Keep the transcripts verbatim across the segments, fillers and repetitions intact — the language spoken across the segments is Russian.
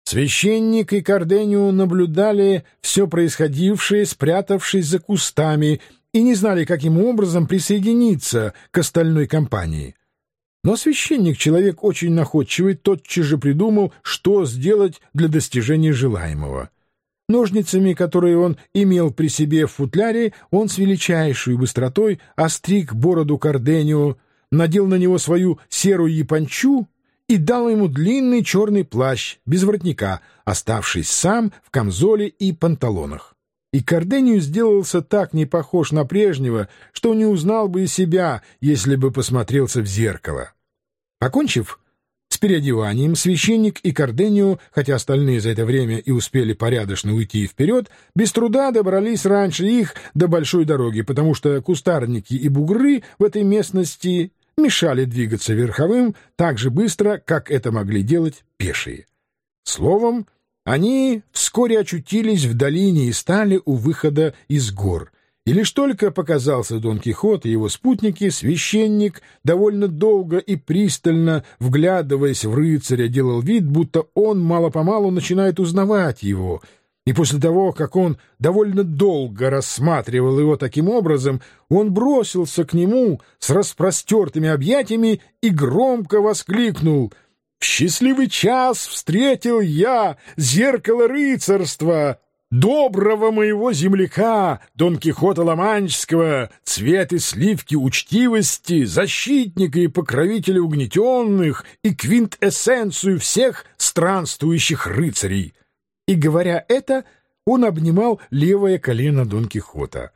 Священник и Карденио наблюдали все происходившее, спрятавшись за кустами, и не знали, каким образом присоединиться к остальной компании. Но священник, человек очень находчивый, тотчас же придумал, что сделать для достижения желаемого. Ножницами, которые он имел при себе в футляре, он с величайшей быстротой остриг бороду Карденио, надел на него свою серую япончу и дал ему длинный черный плащ без воротника, оставшись сам в камзоле и панталонах. И Карденио сделался так не похож на прежнего, что не узнал бы и себя, если бы посмотрелся в зеркало. Покончив с переодеванием, священник и Карденио, хотя остальные за это время и успели порядочно уйти вперед, без труда добрались раньше их до большой дороги, потому что кустарники и бугры в этой местности мешали двигаться верховым так же быстро, как это могли делать пешие. Словом, они вскоре очутились в долине и стали у выхода из гор. И лишь только показался Дон Кихот и его спутники, священник, довольно долго и пристально вглядываясь в рыцаря, делал вид, будто он мало-помалу начинает узнавать его. И после того, как он довольно долго рассматривал его таким образом, он бросился к нему с распростертыми объятиями и громко воскликнул: «В счастливый час встретил я зеркало рыцарства, доброго моего земляка, Дон Кихота Ла-Манческого, цвет и сливки учтивости, защитника и покровителя угнетенных и квинтэссенцию всех странствующих рыцарей». И, говоря это, он обнимал левое колено Дон Кихота.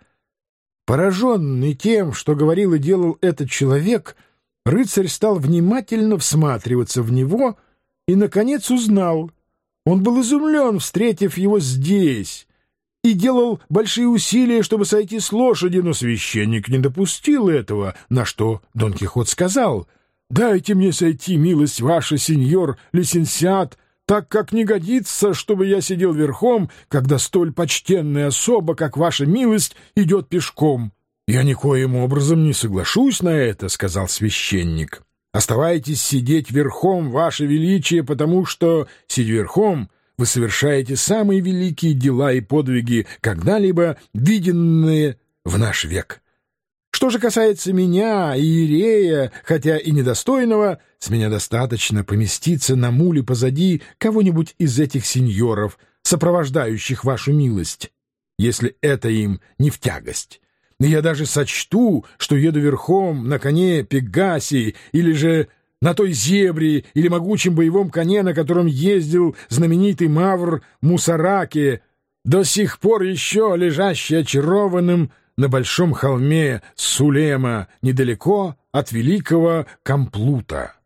Пораженный тем, что говорил и делал этот человек, рыцарь стал внимательно всматриваться в него и, наконец, узнал. Он был изумлен, встретив его здесь, и делал большие усилия, чтобы сойти с лошади, но священник не допустил этого, на что Дон Кихот сказал: «Дайте мне сойти, милость ваша, сеньор лисенсиат, так как не годится, чтобы я сидел верхом, когда столь почтенная особа, как ваша милость, идет пешком». «Я никоим образом не соглашусь на это», — сказал священник. «Оставайтесь сидеть верхом, ваше величие, потому что, сидя верхом, вы совершаете самые великие дела и подвиги, когда-либо виденные в наш век. Что же касается меня, иерея, хотя и недостойного, с меня достаточно поместиться на муле позади кого-нибудь из этих сеньоров, сопровождающих вашу милость, если это им не в тягость. И я даже сочту, что еду верхом на коне Пегаси или же на той зебре или могучем боевом коне, на котором ездил знаменитый мавр Мусараке, до сих пор еще лежащий очарованным на большом холме Сулема, недалеко от великого Камплута».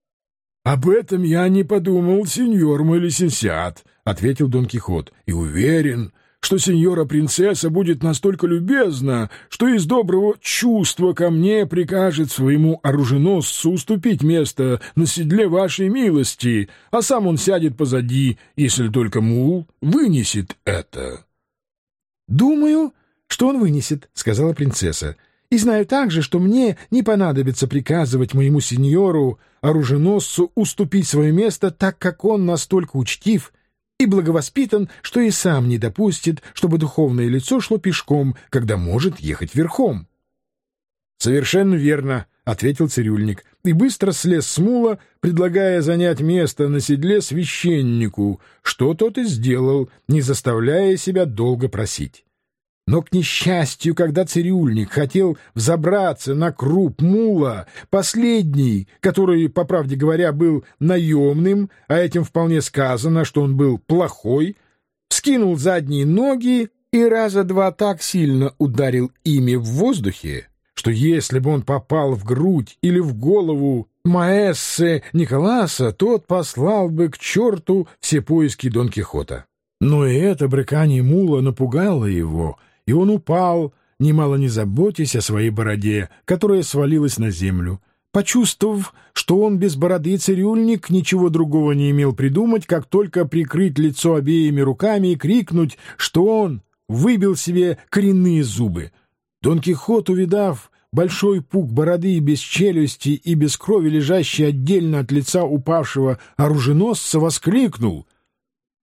«Об этом я не подумал, сеньор мой лисенсиат», — ответил Дон Кихот, — «и уверен, что сеньора-принцесса будет настолько любезна, что из доброго чувства ко мне прикажет своему оруженосцу уступить место на седле вашей милости, а сам он сядет позади, если только мул вынесет это». «Думаю, что он вынесет», — сказала принцесса. «И знаю также, что мне не понадобится приказывать моему сеньору, оруженосцу, уступить свое место, так как он настолько учтив и благовоспитан, что и сам не допустит, чтобы духовное лицо шло пешком, когда может ехать верхом». «Совершенно верно», — ответил цирюльник, и быстро слез с мула, предлагая занять место на седле священнику, что тот и сделал, не заставляя себя долго просить. Но, к несчастью, когда цирюльник хотел взобраться на круп мула, последний, который, по правде говоря, был наемным, а этим вполне сказано, что он был плохой, вскинул задние ноги и раза два так сильно ударил ими в воздухе, что если бы он попал в грудь или в голову маэссе Николаса, тот послал бы к черту все поиски Дон Кихота. Но и это брыкание мула напугало его, и он упал, немало не заботясь о своей бороде, которая свалилась на землю. Почувствовав, что он без бороды, цирюльник ничего другого не имел придумать, как только прикрыть лицо обеими руками и крикнуть, что он выбил себе коренные зубы. Дон Кихот, увидав большой пук бороды без челюсти и без крови, лежащий отдельно от лица упавшего оруженосца, воскликнул: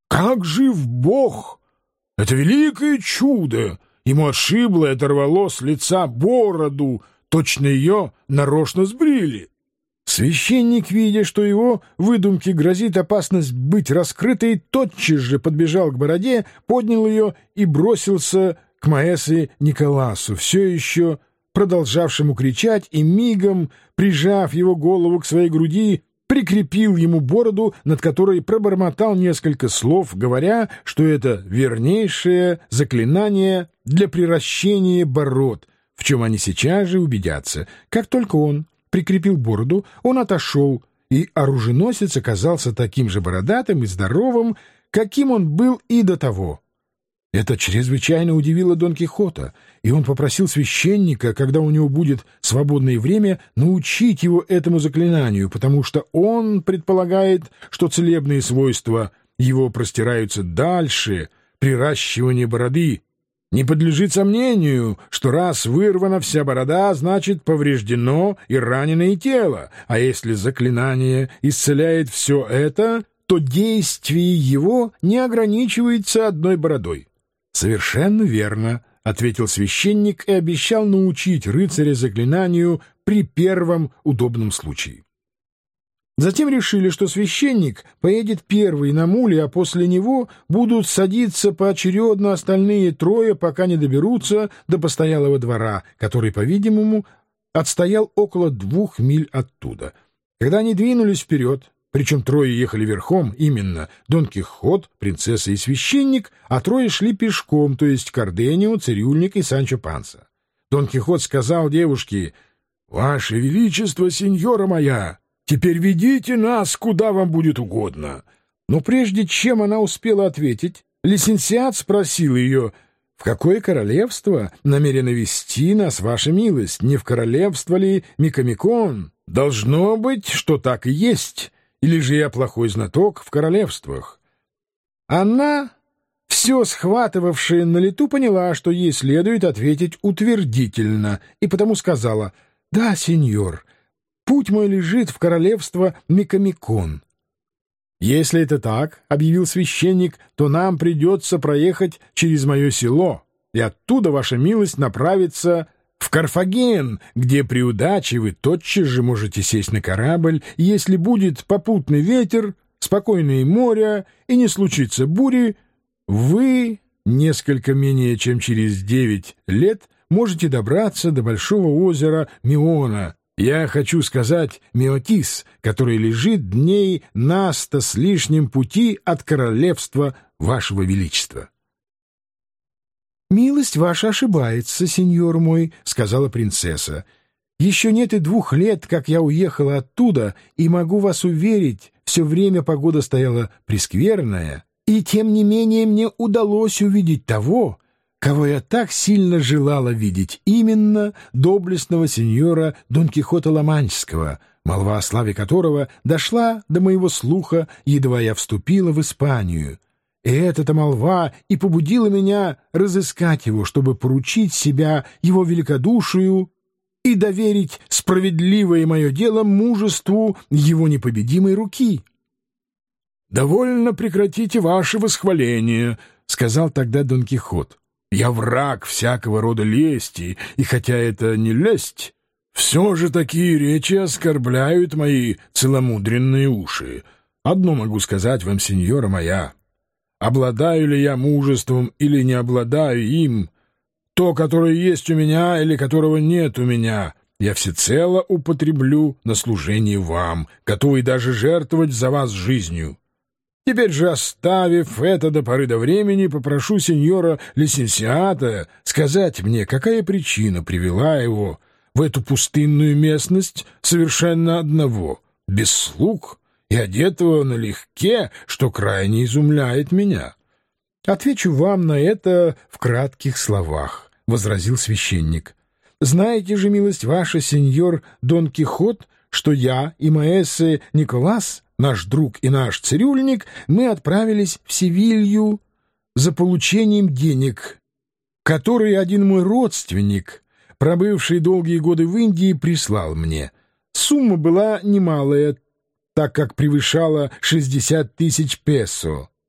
Как жив Бог! Это великое чудо! Ему отшибло и оторвало с лица бороду, точно ее нарочно сбрили. Священник, видя, что его выдумке грозит опасность быть раскрытой, тотчас же подбежал к бороде, поднял ее и бросился к маэссе Николасу, все еще продолжавшему кричать, и мигом, прижав его голову к своей груди, прикрепил ему бороду, над которой пробормотал несколько слов, говоря, что это вернейшее заклинание для приращения бород, в чем они сейчас же убедятся. Как только он прикрепил бороду, он отошел, и оруженосец оказался таким же бородатым и здоровым, каким он был и до того. Это чрезвычайно удивило Дон Кихота, и он попросил священника, когда у него будет свободное время, научить его этому заклинанию, потому что он предполагает, что целебные свойства его простираются дальше приращивания бороды. Не подлежит сомнению, что раз вырвана вся борода, значит повреждено и ранено и тело, а если заклинание исцеляет все это, то действие его не ограничивается одной бородой. «Совершенно верно», — ответил священник и обещал научить рыцаря заклинанию при первом удобном случае. Затем решили, что священник поедет первый на муле, а после него будут садиться поочередно остальные трое, пока не доберутся до постоялого двора, который, по-видимому, отстоял около двух миль оттуда. Когда они двинулись вперед, причем трое ехали верхом, именно Дон Кихот, принцесса и священник, а трое шли пешком, то есть Карденио, цирюльник и Санчо Панса. Дон Кихот сказал девушке: «Ваше Величество, сеньора моя, теперь ведите нас, куда вам будет угодно». Но прежде чем она успела ответить, лисенциат спросил ее: «В какое королевство намерена вести нас, ваша милость? Не в королевство ли Микомикон? Должно быть, что так и есть». Или же я плохой знаток в королевствах?» Она, все схватывавшая на лету, поняла, что ей следует ответить утвердительно, и потому сказала: «Да, сеньор, путь мой лежит в королевство Микомикон». «Если это так, — объявил священник, — то нам придется проехать через мое село, и оттуда, ваша милость, направится в Карфаген, где при удаче вы тотчас же можете сесть на корабль, и если будет попутный ветер, спокойное море и не случится бури, вы несколько менее чем через девять лет можете добраться до большого озера Миона. Я хочу сказать Меотис, который лежит дней на сто с лишним пути от королевства вашего величества». «Милость ваша ошибается, сеньор мой», — сказала принцесса. «Еще нет и двух лет, как я уехала оттуда, и могу вас уверить, все время погода стояла прескверная, и тем не менее мне удалось увидеть того, кого я так сильно желала видеть, именно доблестного сеньора Дон Кихота Ла-Манческого, молва о славе которого дошла до моего слуха, едва я вступила в Испанию. И эта-то молва и побудила меня разыскать его, чтобы поручить себя его великодушию и доверить справедливое мое дело мужеству его непобедимой руки». «Довольно прекратите ваше восхваление», — сказал тогда Дон Кихот. «Я враг всякого рода лести, и хотя это не лесть, все же такие речи оскорбляют мои целомудренные уши. Одно могу сказать вам, сеньора моя. Обладаю ли я мужеством или не обладаю им, то, которое есть у меня или которого нет у меня, я всецело употреблю на служение вам, готовый даже жертвовать за вас жизнью. Теперь же, оставив это до поры до времени, попрошу сеньора лисенциата сказать мне, какая причина привела его в эту пустынную местность совершенно одного, без слуг и одетого налегке, что крайне изумляет меня». «Отвечу вам на это в кратких словах», — возразил священник. «Знаете же, милость ваша, сеньор Дон Кихот, что я и маэссе Николас, наш друг и наш цирюльник, мы отправились в Севилью за получением денег, которые один мой родственник, пробывший долгие годы в Индии, прислал мне. Сумма была немалая, так как превышала шестьдесят тысяч песо.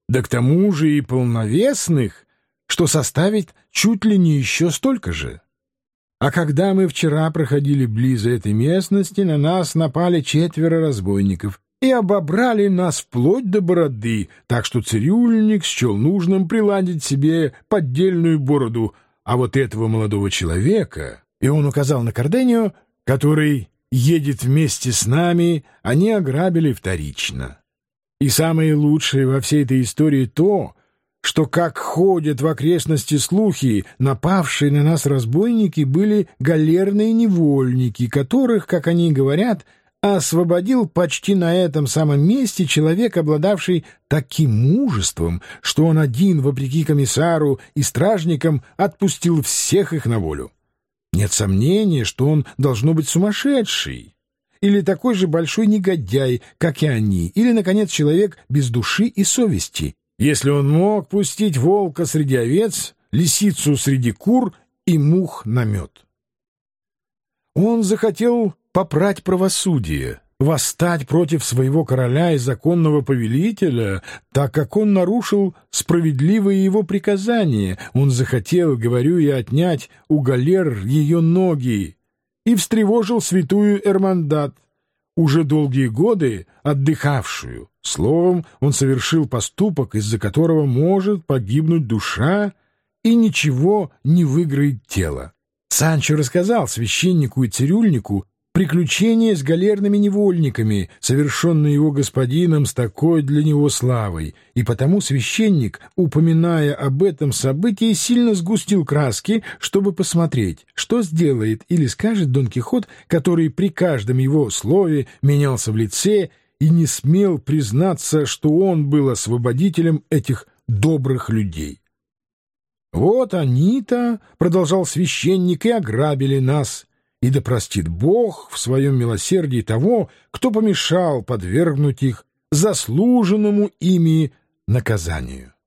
да к тому же и полновесных, что составит чуть ли не еще столько же. А когда мы вчера проходили близ этой местности, на нас напали четверо разбойников и обобрали нас вплоть до бороды, так что цирюльник счел нужным приладить себе поддельную бороду, а вот этого молодого человека, и он указал на Карденио, который едет вместе с нами, они ограбили вторично. И самое лучшее во всей этой истории то, что, как ходят в окрестности слухи, напавшие на нас разбойники были галерные невольники, которых, как они говорят, освободил почти на этом самом месте человек, обладавший таким мужеством, что он один, вопреки комиссару и стражникам, отпустил всех их на волю. Нет сомнения, что он должно быть сумасшедший, или такой же большой негодяй, как и они, или, наконец, человек без души и совести, если он мог пустить волка среди овец, лисицу среди кур и мух на мед. Он захотел попрать правосудие, восстать против своего короля и законного повелителя, так как он нарушил справедливые его приказания. Он захотел, говорю я, отнять у галер ее ноги и встревожил святую Эрмандад, уже долгие годы отдыхавшую. Словом, он совершил поступок, из-за которого может погибнуть душа, и ничего не выиграет тело. Санчо рассказал священнику и цирюльнику приключения с галерными невольниками, совершенные его господином с такой для него славой, и потому священник, упоминая об этом событии, сильно сгустил краски, чтобы посмотреть, что сделает или скажет Дон Кихот, который при каждом его слове менялся в лице и не смел признаться, что он был освободителем этих добрых людей. «Вот они-то, — продолжал священник, — и ограбили нас, и да простит Бог в своем милосердии того, кто помешал подвергнуть их заслуженному ими наказанию».